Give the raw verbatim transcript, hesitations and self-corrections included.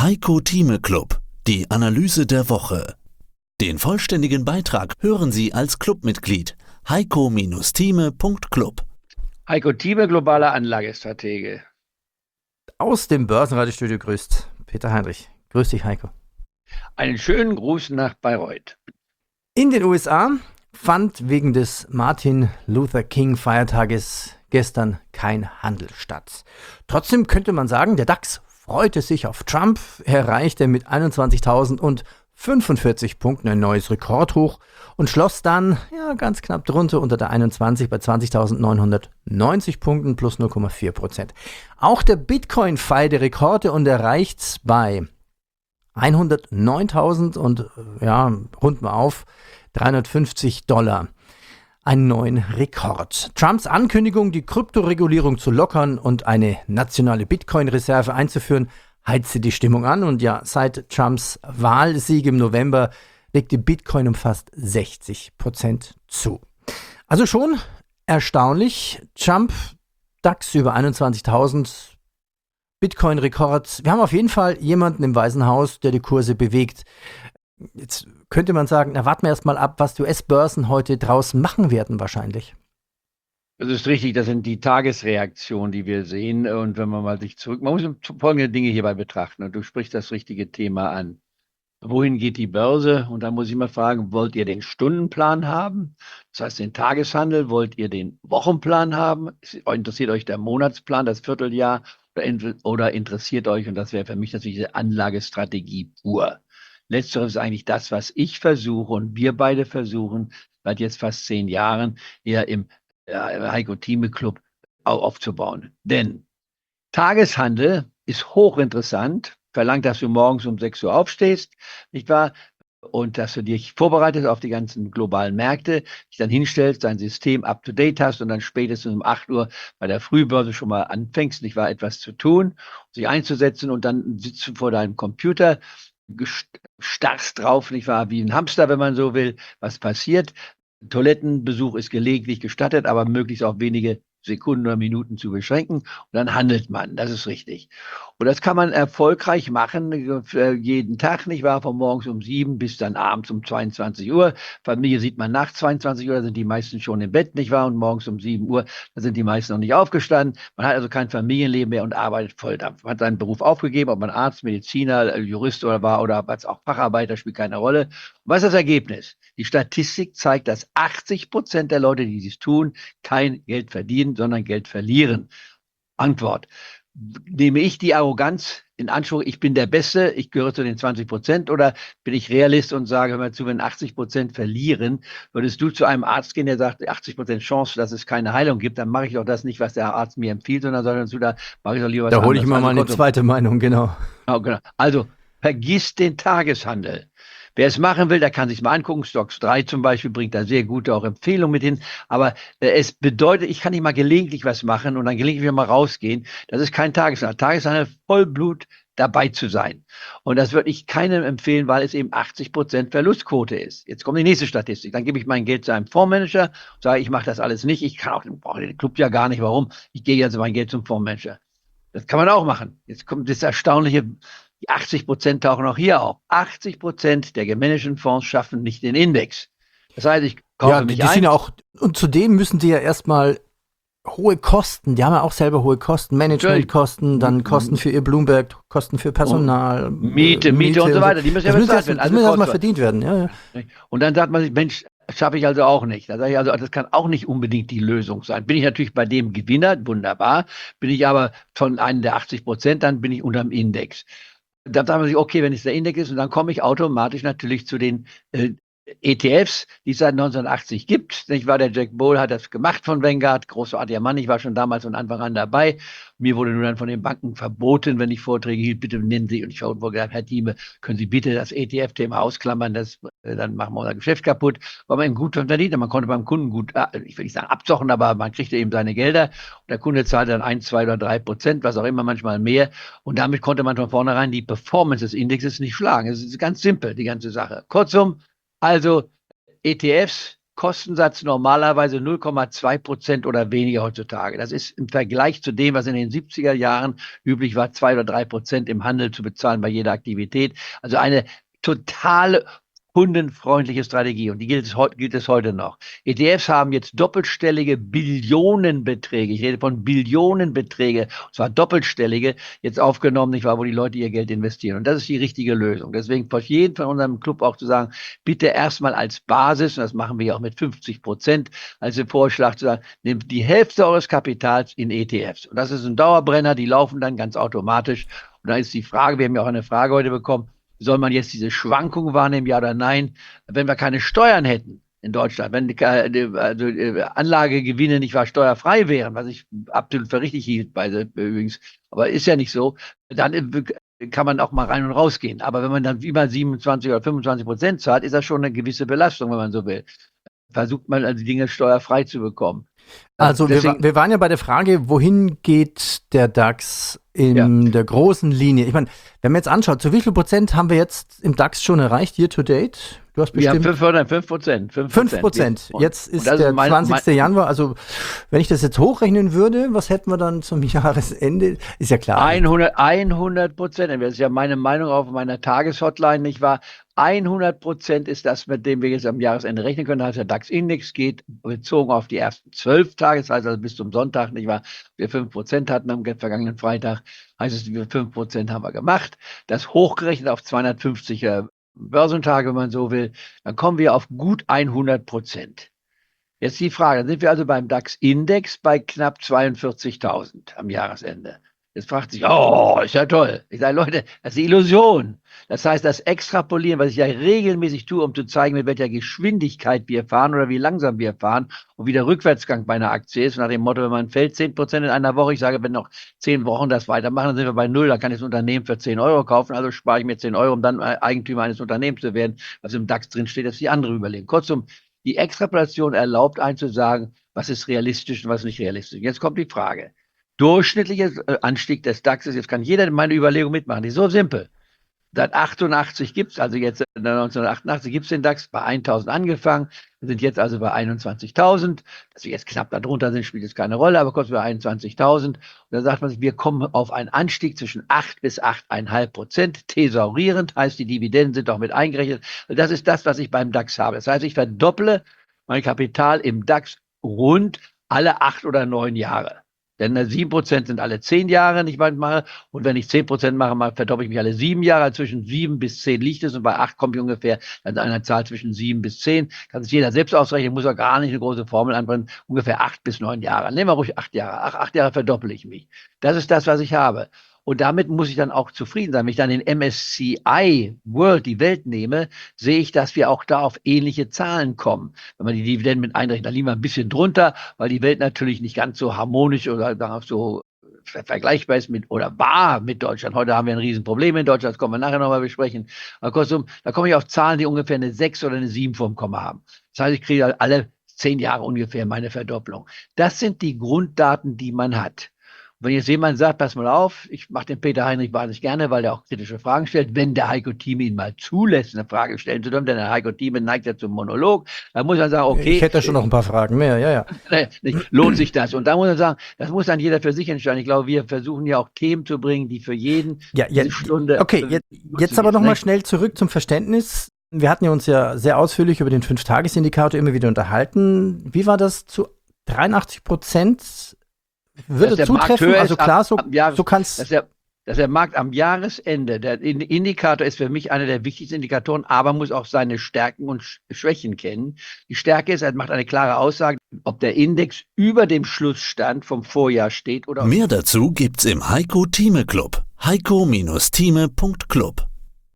Heiko Thieme Club, die Analyse der Woche. Den vollständigen Beitrag hören Sie als Clubmitglied heiko Thieme Punkt club. Heiko Thieme, globaler Anlagestratege. Aus dem Börsenradiostudio grüßt Peter Heinrich. Grüß dich, Heiko. Einen schönen Gruß nach Bayreuth. In den U S A fand wegen des Martin Luther King Feiertages gestern kein Handel statt. Trotzdem könnte man sagen, der DAX freute sich auf Trump. Er erreichte mit einundzwanzigtausendfünfundvierzig Punkten ein neues Rekordhoch und schloss dann ja, ganz knapp drunter unter der einundzwanzig bei zwanzigtausendneunhundertneunzig Punkten plus null Komma vier Prozent. Auch der Bitcoin feierte Rekorde und erreicht bei hundertneuntausend und ja, runden wir auf, dreihundertfünfzig Dollar. Einen neuen Rekord. Trumps Ankündigung, die Kryptoregulierung zu lockern und eine nationale Bitcoin-Reserve einzuführen, heizte die Stimmung an. Und ja, seit Trumps Wahlsieg im November legte Bitcoin um fast sechzig Prozent zu. Also schon erstaunlich. Trump, DAX über einundzwanzigtausend, Bitcoin-Rekord. Wir haben auf jeden Fall jemanden im Weißen Haus, der die Kurse bewegt. Jetzt könnte man sagen, na warten wir erst mal ab, was die U S-Börsen heute draus machen werden wahrscheinlich. Das ist richtig, das sind die Tagesreaktionen, die wir sehen. Und wenn man mal sich zurück, man muss folgende Dinge hierbei betrachten. Und du sprichst das richtige Thema an. Wohin geht die Börse? Und da muss ich mal fragen, wollt ihr den Stundenplan haben? Das heißt den Tageshandel? Wollt ihr den Wochenplan haben? Interessiert euch der Monatsplan, das Vierteljahr? Oder interessiert euch, und das wäre für mich natürlich diese Anlagestrategie pur. Letzteres ist eigentlich das, was ich versuche und wir beide versuchen, seit jetzt fast zehn Jahren eher im äh, Heiko Thieme Club aufzubauen. Denn Tageshandel ist hochinteressant, verlangt, dass du morgens um sechs Uhr aufstehst, nicht wahr? Und dass du dich vorbereitest auf die ganzen globalen Märkte, dich dann hinstellst, dein System up-to-date hast und dann spätestens um acht Uhr bei der Frühbörse schon mal anfängst, nicht wahr, etwas zu tun, sich einzusetzen und dann sitzt du vor deinem Computer, starrst drauf, nicht wahr, wie ein Hamster, wenn man so will. Was passiert? Toilettenbesuch ist gelegentlich gestattet, aber möglichst auf wenige Sekunden oder Minuten zu beschränken. Und dann handelt man. Das ist richtig. Und das kann man erfolgreich machen, jeden Tag, nicht wahr? Von morgens um sieben bis dann abends um zweiundzwanzig Uhr. Familie sieht man nach zweiundzwanzig Uhr, da sind die meisten schon im Bett, nicht wahr? Und morgens um sieben Uhr, da sind die meisten noch nicht aufgestanden. Man hat also kein Familienleben mehr und arbeitet Volldampf. Man hat seinen Beruf aufgegeben, ob man Arzt, Mediziner, Jurist oder war oder was auch Facharbeiter, spielt keine Rolle. Und was ist das Ergebnis? Die Statistik zeigt, dass achtzig Prozent der Leute, die dies tun, kein Geld verdienen, sondern Geld verlieren. Antwort. Nehme ich die Arroganz in Anspruch, ich bin der Beste, ich gehöre zu den zwanzig Prozent, oder bin ich Realist und sage, hör mal zu, wenn achtzig Prozent verlieren, würdest du zu einem Arzt gehen, der sagt, achtzig Prozent Chance, dass es keine Heilung gibt, dann mache ich doch das nicht, was der Arzt mir empfiehlt, sondern sondern zu, da mache ich doch lieber was Da anderes. hole ich mal Also, meine Gott, zweite Meinung, genau. Oh, genau. Also vergiss den Tageshandel. Wer es machen will, der kann sich mal angucken. Stocks drei zum Beispiel bringt da sehr gute auch Empfehlungen mit hin. Aber äh, es bedeutet, ich kann nicht mal gelegentlich was machen und dann gelegentlich mal rausgehen. Das ist kein Tageshandel. Tageshandel Vollblut dabei zu sein. Und das würde ich keinem empfehlen, weil es eben achtzig Prozent Verlustquote ist. Jetzt kommt die nächste Statistik. Dann gebe ich mein Geld zu einem Fondsmanager und sage, ich mache das alles nicht. Ich kann auch, brauche den Club ja gar nicht. Warum? Ich gehe also mein Geld zum Fondsmanager. Das kann man auch machen. Jetzt kommt das Erstaunliche. Die achtzig Prozent tauchen auch hier auf. achtzig Prozent der gemanagten Fonds schaffen nicht den Index. Das heißt, ich kaufe ja, mich die ein. Sind ja auch, und zudem müssen sie ja erstmal hohe Kosten, die haben ja auch selber hohe Kosten, Managementkosten, dann Kosten für ihr Bloomberg, Kosten für Personal, Miete, Miete, Miete und so weiter. Die müssen ja bezahlt werden. Das muss erstmal verdient werden. Ja, ja. Und dann sagt man sich, Mensch, schaffe ich also auch nicht. Da sage ich also, das kann auch nicht unbedingt die Lösung sein. Bin ich natürlich bei dem Gewinner, wunderbar. Bin ich aber von einem der achtzig Prozent, dann bin ich unterm Index. Dann sagt man sich, okay, wenn es der Index ist, und dann komme ich automatisch natürlich zu den äh, E T Fs, die es seit neunzehnhundertachtzig gibt. Nicht wahr? Der Jack Bull hat das gemacht von Vanguard, großartiger Mann. Ich war schon damals von Anfang an dabei. Mir wurde nur dann von den Banken verboten, wenn ich Vorträge hielt, bitte nennen Sie. Und ich habe wohl gesagt, Herr Thieme, können Sie bitte das E T F-Thema ausklammern, das, äh, dann machen wir unser Geschäft kaputt. Weil man eben gut verdient, man konnte beim Kunden gut, äh, ich will nicht sagen abzochen, aber man kriegte eben seine Gelder. Und der Kunde zahlte dann ein, zwei oder drei Prozent, was auch immer, manchmal mehr. Und damit konnte man von vornherein die Performance des Indexes nicht schlagen. Es ist ganz simpel, die ganze Sache. Kurzum, also E T Fs Kostensatz normalerweise null Komma zwei Prozent oder weniger heutzutage. Das ist im Vergleich zu dem, was in den siebziger Jahren üblich war, zwei oder drei Prozent im Handel zu bezahlen bei jeder Aktivität. Also eine totale kundenfreundliche Strategie, und die gilt es, gilt es heute noch. E T Fs haben jetzt doppelstellige Billionenbeträge, ich rede von Billionenbeträge, und zwar doppelstellige, jetzt aufgenommen, nicht wahr, wo die Leute ihr Geld investieren. Und das ist die richtige Lösung. Deswegen für jeden von unserem Club auch zu sagen, bitte erstmal als Basis, und das machen wir ja auch mit fünfzig Prozent, als Vorschlag zu sagen, nehmt die Hälfte eures Kapitals in E T Fs. Und das ist ein Dauerbrenner, die laufen dann ganz automatisch. Und da ist die Frage, wir haben ja auch eine Frage heute bekommen, soll man jetzt diese Schwankungen wahrnehmen, ja oder nein? Wenn wir keine Steuern hätten in Deutschland, wenn die, also Anlagegewinne nicht wahr steuerfrei wären, was ich absolut für richtig hielt, bei übrigens, aber ist ja nicht so, dann kann man auch mal rein und rausgehen. Aber wenn man dann über siebenundzwanzig oder fünfundzwanzig Prozent zahlt, ist das schon eine gewisse Belastung, wenn man so will. Versucht man also die Dinge steuerfrei zu bekommen. Also Deswegen, wir, wir waren ja bei der Frage, wohin geht der DAX in ja. der großen Linie? Ich meine, wenn man jetzt anschaut, zu wie viel Prozent haben wir jetzt im DAX schon erreicht, year to date? Du hast bestimmt wir haben fünf Prozent. fünf Prozent. Jetzt ist der mein, zwanzigster Januar. Also wenn ich das jetzt hochrechnen würde, was hätten wir dann zum Jahresende? Ist ja klar. hundert Prozent. Das ist ja meine Meinung auf meiner Tageshotline, nicht wahr? hundert Prozent ist das, mit dem wir jetzt am Jahresende rechnen können. Also der DAX-Index geht bezogen auf die ersten zwölf Tage, das heißt also bis zum Sonntag, nicht wahr? Wir fünf Prozent hatten am vergangenen Freitag, heißt es, wir fünf Prozent haben wir gemacht. Das hochgerechnet auf zweihundertfünfzig äh, Börsentage, wenn man so will, dann kommen wir auf gut hundert Prozent. Jetzt die Frage, dann sind wir also beim DAX-Index bei knapp zweiundvierzigtausend am Jahresende. Jetzt fragt sich, oh, ist ja toll. Ich sage, Leute, das ist die Illusion. Das heißt, das Extrapolieren, was ich ja regelmäßig tue, um zu zeigen, mit welcher Geschwindigkeit wir fahren oder wie langsam wir fahren und wie der Rückwärtsgang bei einer Aktie ist, nach dem Motto, wenn man fällt zehn Prozent in einer Woche, ich sage, wenn noch zehn Wochen das weitermachen, dann sind wir bei null, dann kann ich das Unternehmen für zehn Euro kaufen, also spare ich mir zehn Euro, um dann Eigentümer eines Unternehmens zu werden, was im DAX drin steht, das ist die andere Überlegung. Kurzum, die Extrapolation erlaubt einen zu sagen, was ist realistisch und was nicht realistisch. Jetzt kommt die Frage. Durchschnittlicher Anstieg des DAXes, jetzt kann jeder meine Überlegung mitmachen, die ist so simpel. Seit achtundachtzig gibt es, also jetzt neunzehnhundertachtundachtzig gibt es den DAX bei eintausend angefangen, wir sind jetzt also bei einundzwanzigtausend, dass wir jetzt knapp darunter sind, spielt jetzt keine Rolle, aber kurz bei einundzwanzigtausend. Und da sagt man sich, wir kommen auf einen Anstieg zwischen acht bis acht Komma fünf Prozent, thesaurierend, heißt die Dividenden sind auch mit eingerechnet. Das ist das, was ich beim DAX habe. Das heißt, ich verdopple mein Kapital im DAX rund alle acht oder neun Jahre. Denn sieben Prozent sind alle zehn Jahre, nicht manchmal. Und wenn ich zehn Prozent mache, mal verdoppel ich mich alle sieben Jahre. Zwischen sieben bis zehn liegt es. Und bei acht komme ich ungefähr an einer Zahl zwischen sieben bis zehn. Kann sich jeder selbst ausrechnen, muss auch gar nicht eine große Formel anbringen. Ungefähr acht bis neun Jahre. Nehmen wir ruhig acht Jahre. Ach, acht Jahre verdoppel ich mich. Das ist das, was ich habe. Und damit muss ich dann auch zufrieden sein. Wenn ich dann den M S C I World, die Welt nehme, sehe ich, dass wir auch da auf ähnliche Zahlen kommen. Wenn man die Dividenden mit einrechnet, dann liegen wir ein bisschen drunter, weil die Welt natürlich nicht ganz so harmonisch oder so vergleichbar ist mit oder war mit Deutschland. Heute haben wir ein Riesenproblem in Deutschland, das können wir nachher nochmal besprechen. Aber kurzum, da komme ich auf Zahlen, die ungefähr eine sechs oder eine sieben vom Komma haben. Das heißt, ich kriege alle zehn Jahre ungefähr meine Verdopplung. Das sind die Grunddaten, die man hat. Wenn jetzt jemand sagt, pass mal auf, ich mache den Peter Heinrich wahnsinnig gerne, weil der auch kritische Fragen stellt, wenn der Heiko Thieme ihn mal zulässt, eine Frage stellen zu dürfen, denn der Heiko Thieme neigt ja zum Monolog, da muss man sagen, okay. Ich hätte schon noch ein paar Fragen mehr, ja, ja. Nicht, lohnt sich das? Und da muss man sagen, das muss dann jeder für sich entscheiden. Ich glaube, wir versuchen ja auch Themen zu bringen, die für jeden ja, ja, diese Stunde. Okay, jetzt, jetzt aber nochmal schnell zurück zum Verständnis. Wir hatten ja uns ja sehr ausführlich über den fünf-Tages-Indikator immer wieder unterhalten. Wie war das zu dreiundachtzig Prozent? Würde zutreffen, also klar, so, Jahres, so kann's. Dass der, dass der Markt am Jahresende, der Indikator ist für mich einer der wichtigsten Indikatoren, aber muss auch seine Stärken und Schwächen kennen. Die Stärke ist, er macht eine klare Aussage, ob der Index über dem Schlussstand vom Vorjahr steht oder. Mehr dazu gibt's im Heiko Thieme Club. heiko Thieme Punkt club